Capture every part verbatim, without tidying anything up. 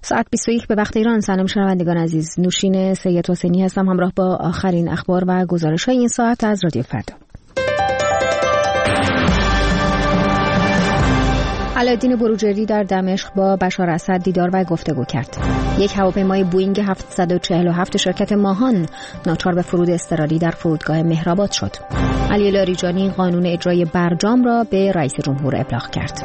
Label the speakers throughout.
Speaker 1: ساعت بیست و یک به وقت ایران. سلام شنوندگان عزیز، نوشین سید حسینی هستم همراه با آخرین اخبار و گزارش‌های این ساعت از رادیو فردا. علایالدین بروجردی در دمشق با بشار اسد دیدار و گفتگو کرد. یک هواپیمای بوئینگ هفتصد و چهل و هفت شرکت ماهان ناچار به فرود اضطراری در فرودگاه مهرآباد شد. علی لاریجانی قانون اجرای برجام را به رئیس جمهور ابلاغ کرد.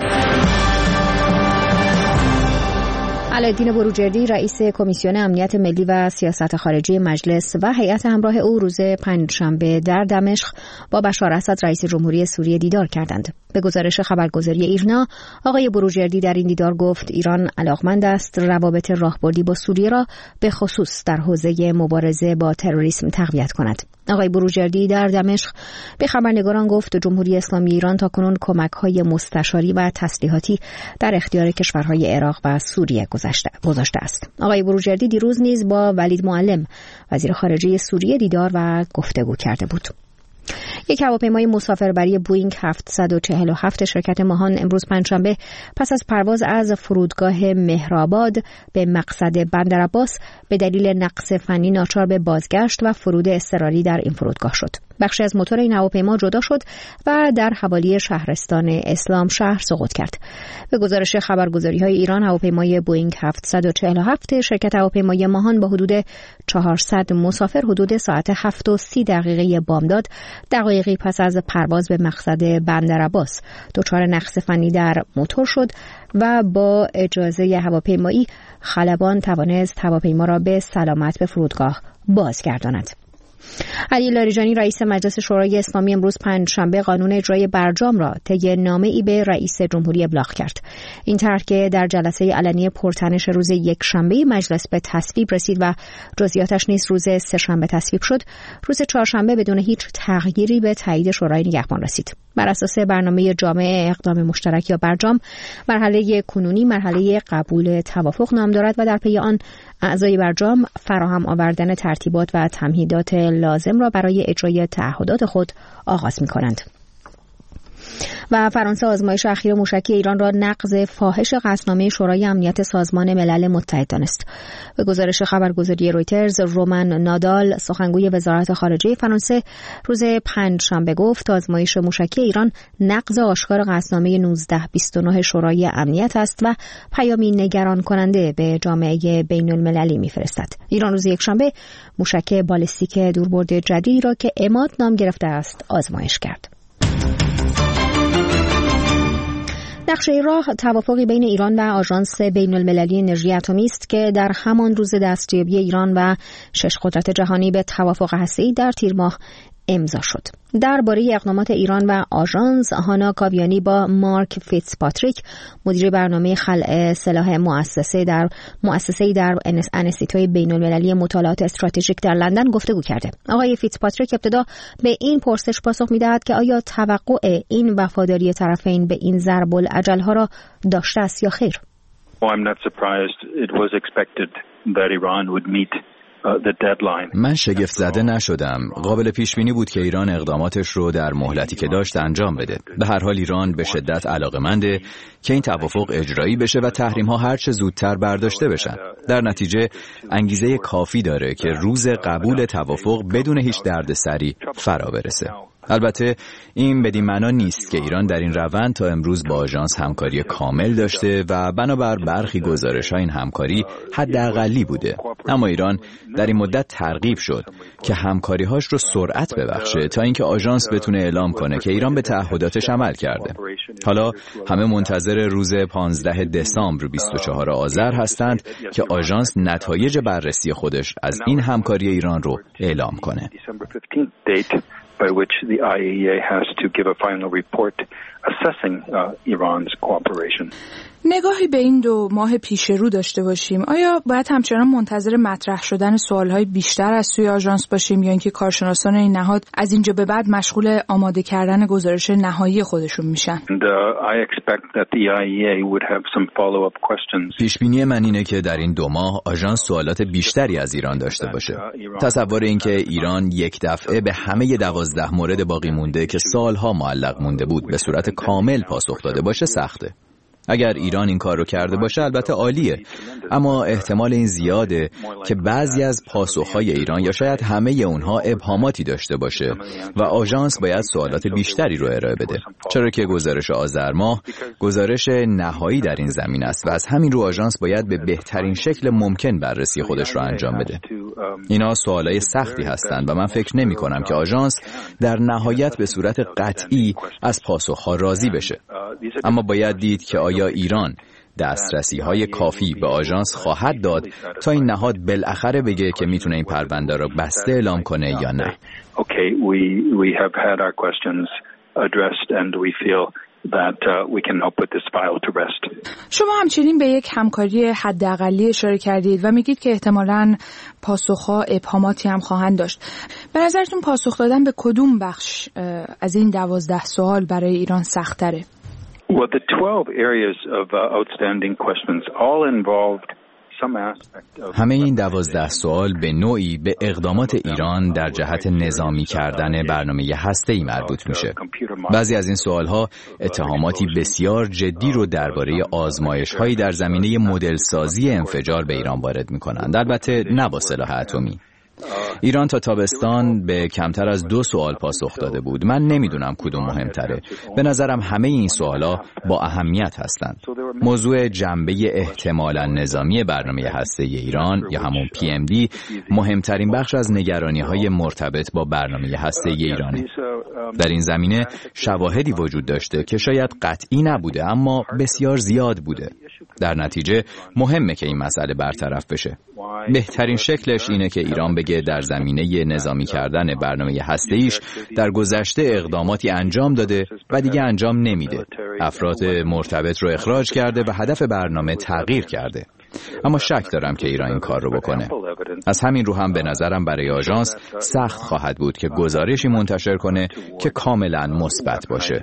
Speaker 1: علایالدین بروجردی رئیس کمیسیون امنیت ملی و سیاست خارجی مجلس و هیئت همراه او روز پنجشنبه در دمشق با بشار اسد رئیس جمهوری سوریه دیدار کردند. به گزارش خبرگزاری ایرنا، آقای بروجردی در این دیدار گفت ایران علاقمند است روابط راهبردی با سوریه را به خصوص در حوزه مبارزه با تروریسم تقویت کند. آقای بروجردی در دمشق به خبرنگاران گفت جمهوری اسلامی ایران تاکنون کمک‌های مستشاری و تسلیحاتی در اختیار کشورهای عراق و سوریه گذاشته است. آقای بروجردی دیروز نیز با ولید معلم وزیر خارجه سوریه دیدار و گفتگو کرده بود. یک هواپیمای مسافربری بوئینگ هفتصد و چهل و هفت شرکت ماهان امروز پنجشنبه پس از پرواز از فرودگاه مهرآباد به مقصد بندرعباس به دلیل نقص فنی ناچار به بازگشت و فرود اضطراری در این فرودگاه شد. بخشی از موتور این هواپیما جدا شد و در حوالی شهرستان اسلام شهر سقوط کرد. به گزارش خبرگزاری‌های ایران، هواپیمای بوئینگ هفتصد و چهل و هفت شرکت هواپیمای ماهان با حدود چهارصد مسافر حدود ساعت هفت و سی دقیقه بامداد دقایقی پس از پرواز به مقصد بندرعباس دچار نقص فنی در موتور شد و با اجازه هواپیمایی خلبان توانست هواپیما را به سلامت به فرودگاه بازگرداند. علی لاریجانی رئیس مجلس شورای اسلامی امروز پنجشنبه قانون اجرای برجام را طی نامه‌ای به رئیس جمهوری ابلاغ کرد. این طرح که در جلسه علنی پرتنش روز یک شنبه مجلس به تصویب رسید و جزئیاتش نیز روز سه شنبه تصویب شد، روز چهارشنبه بدون هیچ تغییری به تایید شورای نگهبان رسید. بر اساس برنامه جامع اقدام مشترک یا برجام، مرحله کنونی مرحله قبول توافق نام دارد و در پی آن اعضای برجام فراهم آوردن ترتیبات و تمهیدات لازم را برای اجرای تعهدات خود آغاز می‌کنند. و فرانسه آزمایش اخیر موشکی ایران را نقض فاحش قطعنامه شورای امنیت سازمان ملل متحد دانست. به گزارش خبرگزاری رویترز، رومن نادال سخنگوی وزارت خارجه فرانسه روز پنجشنبه گفت آزمایش موشکی ایران نقض آشکار قطعنامه نوزده بیست و نه شورای امنیت است و پیامی نگران کننده به جامعه بین المللی می‌فرستد. ایران روز یکشنبه موشک بالستیک دوربرد جدیدی را که عماد نام گرفته است آزمایش کرد. نقشه راه توافقی بین ایران و آژانس بین المللی انرژی اتمی است که در همان روز دستیابی ایران و شش قدرت جهانی به توافق هسته‌ای در تیر ماه امضا شد. درباره اقدامات ایران و آژانس، هانا کاویانی با مارک فیتزپاتریک مدیر برنامه خلع سلاح مؤسسه در مؤسسه‌ای در انستیتوی بین‌المللی مطالعات استراتژیک در لندن گفتگو کرده. آقای فیتزپاتریک ابتدا به این پرسش پاسخ می‌دهد که آیا توقع این وفاداری طرفین به این ضرب الاجل‌ها را داشته است یا خیر؟
Speaker 2: Well, I'm not surprised. It was expected that Iran would meet
Speaker 3: من شگفت زده نشدم. قابل پیش بینی بود که ایران اقداماتش رو در مهلتی که داشت انجام بده. به هر حال ایران به شدت علاقه‌منده که این توافق اجرایی بشه و تحریم‌ها هر چه زودتر برداشته بشن. در نتیجه انگیزه کافی داره که روز قبول توافق بدون هیچ دردسری فرا برسه. البته این بدین معنا نیست که ایران در این روند تا امروز با آژانس همکاری کامل داشته و بنابر برخی گزارش‌ها این همکاری حداقلی بوده. اما ایران در این مدت ترغیب شد که همکاری‌هاش رو سرعت ببخشه تا اینکه آژانس بتونه اعلام کنه که ایران به تعهداتش عمل کرده. حالا همه منتظر روز پانزده دسامبر بیست و چهارم آذر هستند که آژانس نتایج بررسی خودش از این همکاری ایران رو اعلام کنه.
Speaker 2: by which the I A E A has to give a final report assessing uh, Iran's cooperation.
Speaker 4: نگاهی به این دو ماه پیش رو داشته باشیم. آیا باید همچنان منتظر مطرح شدن سوالهای بیشتر از سوی آژانس باشیم یا اینکه کارشناسان این نهاد از اینجا به بعد مشغول آماده کردن گزارش نهایی خودشون میشن؟
Speaker 3: پیش بینی من اینه که در این دو ماه آژانس سوالات بیشتری از ایران داشته باشه. تصور این که ایران یک دفعه به همه دوازده مورد باقی مونده که سالها معلق مونده بود به صورت کامل پاسخ داده باشه سخته. اگر ایران این کار رو کرده باشه البته عالیه، اما احتمال این زیاده که بعضی از پاسخهای ایران یا شاید همه اونها ابهاماتی داشته باشه و آژانس باید سوالات بیشتری رو ارائه بده، چرا که گزارش آذر ماه گزارش نهایی در این زمین است و از همین رو آژانس باید به بهترین شکل ممکن بررسی خودش رو انجام بده. اینا سوالای سختی هستند و من فکر نمی کنم که آژانس در نهایت به صورت قطعی از پاسخها راضی بشه. اما باید دید که آیا ایران دسترسی‌های کافی به آژانس خواهد داد تا این نهاد بالاخره بگه که میتونه این پرونده را بسته اعلام کنه یا نه.
Speaker 2: Okay, we we have had our questions addressed and we feel that uh, we can now put this file to rest.
Speaker 4: شما همچنین به یک همکاری حداقلی اشاره کردید و میگید که احتمالاً پاسخ‌ها ابهاماتی هم خواهند داشت. به نظرتون پاسخ دادن به کدوم بخش از این دوازده سوال برای ایران سخت‌تره؟
Speaker 2: Well, the twelve areas of uh, outstanding questions all involved some aspect of
Speaker 3: همه این دوازده سوال به نوعی به اقدامات ایران در جهت نظامی کردن برنامه هسته‌ای مربوط میشه. بعضی از این سوالها اتهاماتی بسیار جدی رو درباره آزمایش‌هایی در زمینه مدل سازی انفجار به ایران وارد می‌کنند، البته نه با سلاح اتمی. ایران تا تابستان به کمتر از دو سوال پاسخ داده بود. من نمیدونم کدوم مهمتره. به نظرم همه این سوالا با اهمیت هستند. موضوع جنبه احتمالاً نظامی برنامه هسته‌ای ایران یا همون پی ام دی مهمترین بخش از نگرانی‌های مرتبط با برنامه هسته‌ای ایرانه. در این زمینه شواهدی وجود داشته که شاید قطعی نبوده اما بسیار زیاد بوده. در نتیجه مهمه که این مسئله برطرف بشه. بهترین شکلش اینه که ایران بگه در زمینه نظامی کردن برنامه هسته‌ایش در گذشته اقداماتی انجام داده و دیگه انجام نمیده. افراد مرتبط رو اخراج کرده و هدف برنامه تغییر کرده. اما شک دارم که ایران این کار رو بکنه. از همین رو هم به نظرم برای آژانس سخت خواهد بود که گزارشی منتشر کنه که کاملا مثبت باشه.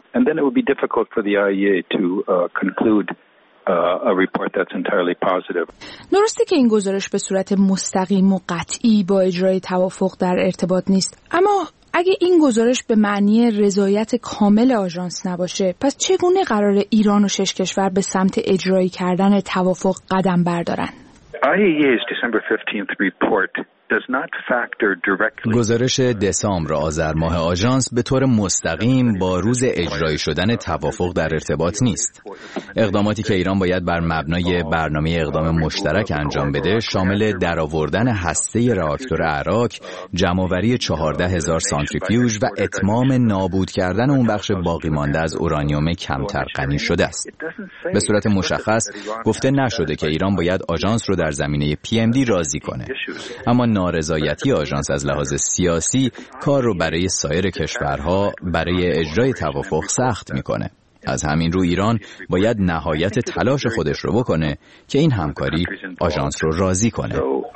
Speaker 2: Uh, a report that's entirely positive.
Speaker 4: درسته که این گزارش به صورت مستقیم و قطعی با اجرای توافق در ارتباط نیست، اما اگه این گزارش به معنی رضایت کامل آژانس نباشه، پس چگونه قرار ایران و شش کشور به سمت اجرایی کردن توافق قدم بردارن؟
Speaker 2: آی ای ای's December fifteenth report does not factor directly.
Speaker 3: گزارش دسامبر آذر ماه آژانس به طور مستقیم با روز اجرایی شدن توافق در ارتباط نیست. اقداماتی که ایران باید بر مبنای برنامه اقدام مشترک انجام بده شامل درآوردن هسته راکتور عراق، جمع‌آوری چهارده هزار سانتریفیوژ و اتمام نابود کردن اون بخش باقی مانده از اورانیوم کمتر غنی شده است. به صورت مشخص گفته نشده که ایران باید آژانس رو در زمینه پی ام دی راضی کنه. اما نارضایتی آژانس از لحاظ سیاسی کار رو برای سایر کشورها برای اجرای توافق سخت میکنه. از همین رو ایران باید نهایت تلاش خودش رو بکنه که این همکاری آژانس رو راضی کنه.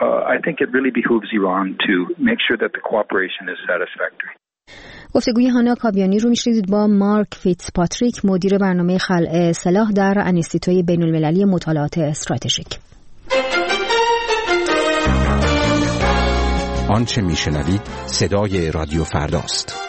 Speaker 1: گفتگوی هانا کابیانی رو میشنیدید با مارک فیتزپاتریک، مدیر برنامه خلع سلاح در انستیتوی بین المللی مطالعات استراتژیک.
Speaker 5: آنچه میشنوید صدای رادیو فرداست.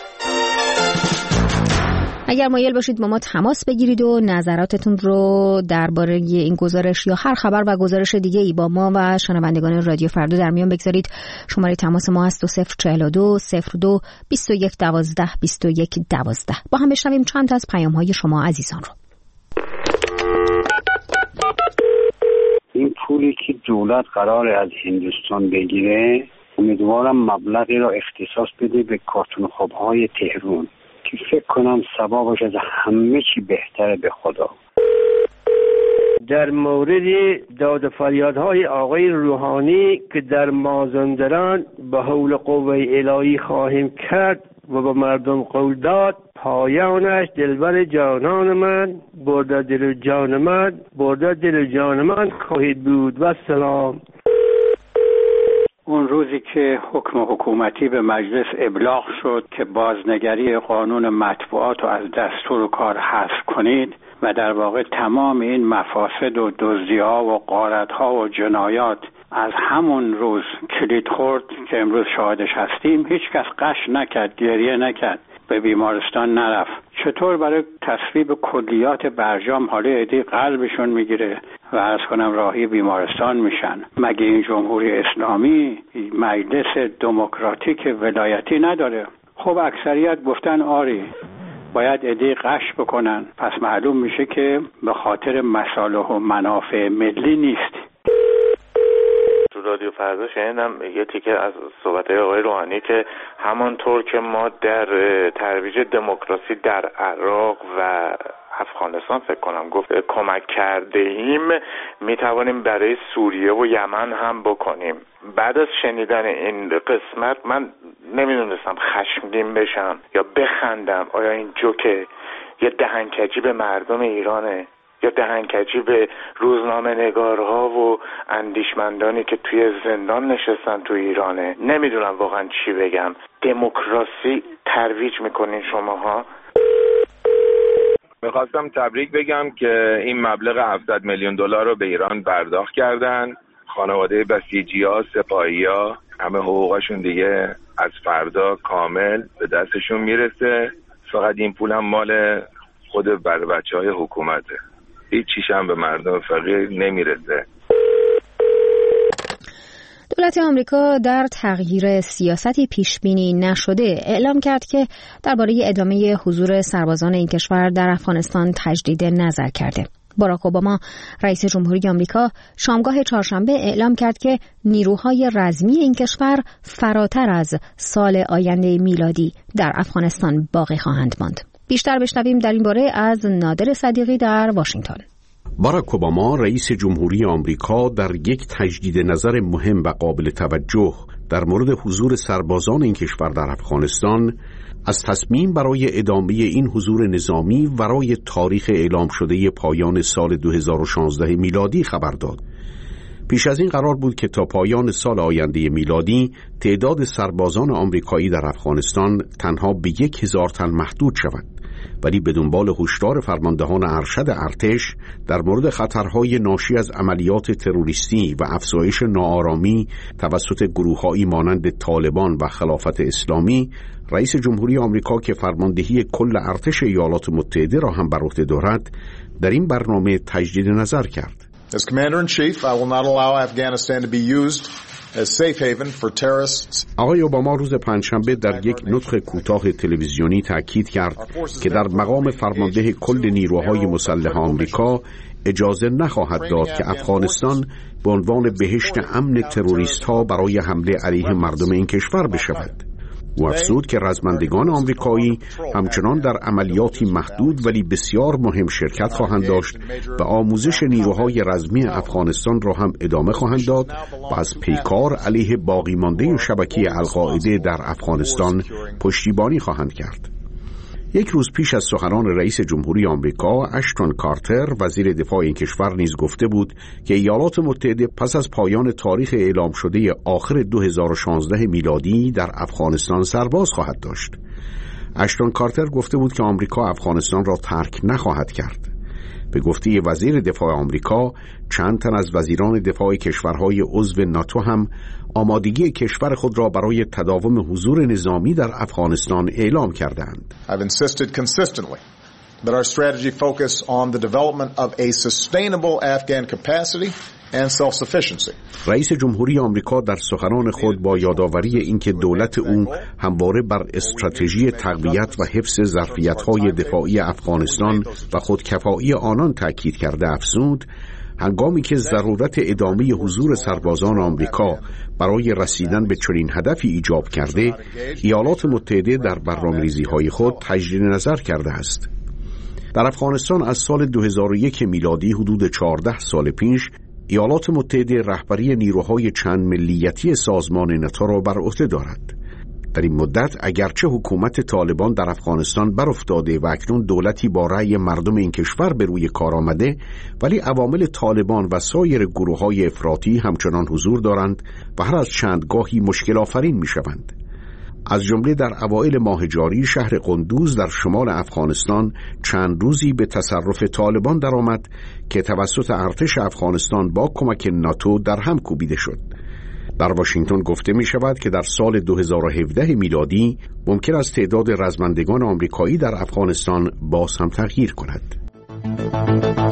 Speaker 1: اگر مایل باشید با ما تماس بگیرید و نظراتتون رو درباره این گزارش یا هر خبر و گزارش دیگه ای با ما و شنوندگان رادیو فردا در میان بگذارید، شماره تماس ما هست صفر چهل و دو صفر دو بیست و یک دوازده بیست و یک دوازده. با هم بشنویم چند تا از پیام های شما عزیزان رو.
Speaker 6: این پولی که دولت قراره از هندوستان بگیره امیدوارم مبلغی را اختصاص بده به کارتون خواب‌های تهران که فکر کنم ثوابش از همه چی بهتره به خدا.
Speaker 7: در مورد داد و فریادهای آقای روحانی که در مازندران به حول قوه الهی خواهیم کرد و به مردم قول داد، پایانش دلبر جانان من، برده دل جان من، برده دل جان من خواهید بود. و سلام.
Speaker 8: اون روزی که حکم حکومتی به مجلس ابلاغ شد که بازنگری قانون مطبوعات رو از دستور کار حذف کنید و در واقع تمام این مفاسد و دزدی‌ها و غارت‌ها و جنایات از همون روز کلید خورد که امروز شاهدش هستیم، هیچ کس قش نکرد، گریه نکرد. به بیمارستان نرفت. چطور برای تصویب کلیات برجام حالا عدی قلبشون میگیره و عرض کنم راهی بیمارستان میشن؟ مگه این جمهوری اسلامی مجلس دموکراتیک ولایتی نداره؟ خب اکثریت گفتن آری باید عدی قش بکنن، پس معلوم میشه که به خاطر مصالح و منافع ملی نیست.
Speaker 9: تو رادیو فردا شنیدم یه تیکه از صحبت‌های آقای روحانی که همانطور که ما در ترویج دموکراسی در عراق و افغانستان فکر کنم گفت کمک کرده ایم، میتوانیم برای سوریه و یمن هم بکنیم. بعد از شنیدن این قسمت من نمیدونستم خشمگین بشم یا بخندم. آیا این جوکه یه دهنکجی به مردم ایرانه یا دهنکجی به روزنامه نگارها و اندیشمندانی که توی زندان نشستن تو ایرانه؟ نمیدونم واقعا چی بگم. دموکراسی ترویج میکنین شماها.
Speaker 10: میخواستم تبریک بگم که این مبلغ هفتصد میلیون دلار رو به ایران پرداخت کردن. خانواده بسیجی‌ها، سپاهی‌ها، همه حقوقشون دیگه از فردا کامل به دستشون میرسه. فقط این پول هم مال خود بر بچه‌های حکومته. هیچ چیش هم به مردم فقیر نمیرسه.
Speaker 1: دولت آمریکا در تغییر سیاستی پیشبینی نشده اعلام کرد که درباره ادامه حضور سربازان این کشور در افغانستان تجدید نظر کرده. باراک اوباما رئیس جمهوری آمریکا شامگاه چهارشنبه اعلام کرد که نیروهای رزمی این کشور فراتر از سال آینده میلادی در افغانستان باقی خواهند ماند. بیشتر بشنویم در این باره از نادر صدیقی در واشنگتن.
Speaker 11: باراک اوباما رئیس جمهوری آمریکا در یک تجدید نظر مهم و قابل توجه در مورد حضور سربازان این کشور در افغانستان از تصمیم برای ادامه این حضور نظامی ورای تاریخ اعلام شده پایان سال دو هزار و شانزده میلادی خبر داد. پیش از این قرار بود که تا پایان سال آینده میلادی تعداد سربازان آمریکایی در افغانستان تنها به یک هزار تن محدود شود، ولی به دنبال هشدار فرماندهان ارشد ارتش در مورد خطرهای ناشی از عملیات تروریستی و افزایش ناآرامی توسط گروه‌هایی مانند طالبان و خلافت اسلامی، رئیس جمهوری آمریکا که فرماندهی کل ارتش ایالات متحده را هم بر عهده دارد، در این برنامه تجدید نظر کرد.
Speaker 12: As Commander-in-Chief, I will not allow Afghanistan to be used as safe haven for terrorists.
Speaker 11: آقای اوباما روز پنجشنبه در یک نطق کوتاه تلویزیونی تاکید کرد که در مقام فرمانده کل نیروهای مسلح آمریکا اجازه نخواهد داد که افغانستان به عنوان بهشت امن تروریست‌ها برای حمله علیه مردم این کشور بشود. او افزود که رزمندگان آمریکایی همچنان در عملیاتی محدود ولی بسیار مهم شرکت خواهند داشت و آموزش نیروهای رزمی افغانستان را هم ادامه خواهند داد و از پیکار علیه باقی مانده شبکه القاعده در افغانستان پشتیبانی خواهند کرد. یک روز پیش از سخنان رئیس جمهوری آمریکا، اشتون کارتر وزیر دفاع این کشور نیز گفته بود که ایالات متحده پس از پایان تاریخ اعلام شده آخر دو هزار و شانزده میلادی در افغانستان سرباز خواهد داشت. اشتون کارتر گفته بود که آمریکا افغانستان را ترک نخواهد کرد. به گفته وزیر دفاع آمریکا، چند تن از وزیران دفاع کشورهای عضو ناتو هم آمادگی کشور خود را برای تداوم حضور نظامی در افغانستان اعلام کردند.
Speaker 12: I've insisted consistently that our strategy focus on the development of a sustainable Afghan capacity and self-sufficiency.
Speaker 11: رئیس جمهوری آمریکا در سخنان خود با یادآوری اینکه دولت او همواره بر استراتژی تقویت و حفظ ظرفیت‌های دفاعی افغانستان و خودکفایی آنان تاکید کرده افزود هنگامی که ضرورت ادامه حضور سربازان آمریکا برای رسیدن به چنین هدفی ایجاب کرده، ایالات متحده در برنامه‌ریزی‌های خود تجدید نظر کرده است. در افغانستان از سال دو هزار و یک میلادی حدود چهارده سال پیش ایالات متحده رهبری نیروهای چند ملیتی سازمان ناتو را بر عهده دارد. در این مدت اگرچه حکومت طالبان در افغانستان برافتاده و اکنون دولتی با رأی مردم این کشور به روی کار آمده، ولی عوامل طالبان و سایر گروه‌های افراطی همچنان حضور دارند و هر از چندگاهی مشکل آفرین می‌شوند. از جمله در اوایل ماه جاری شهر قندوز در شمال افغانستان چند روزی به تصرف طالبان درآمد که توسط ارتش افغانستان با کمک ناتو در هم کوبیده شد. در واشنگتن گفته می شود که در سال دو هزار و هفده میلادی ممکن است تعداد رزمندگان آمریکایی در افغانستان باز هم تغییر کند.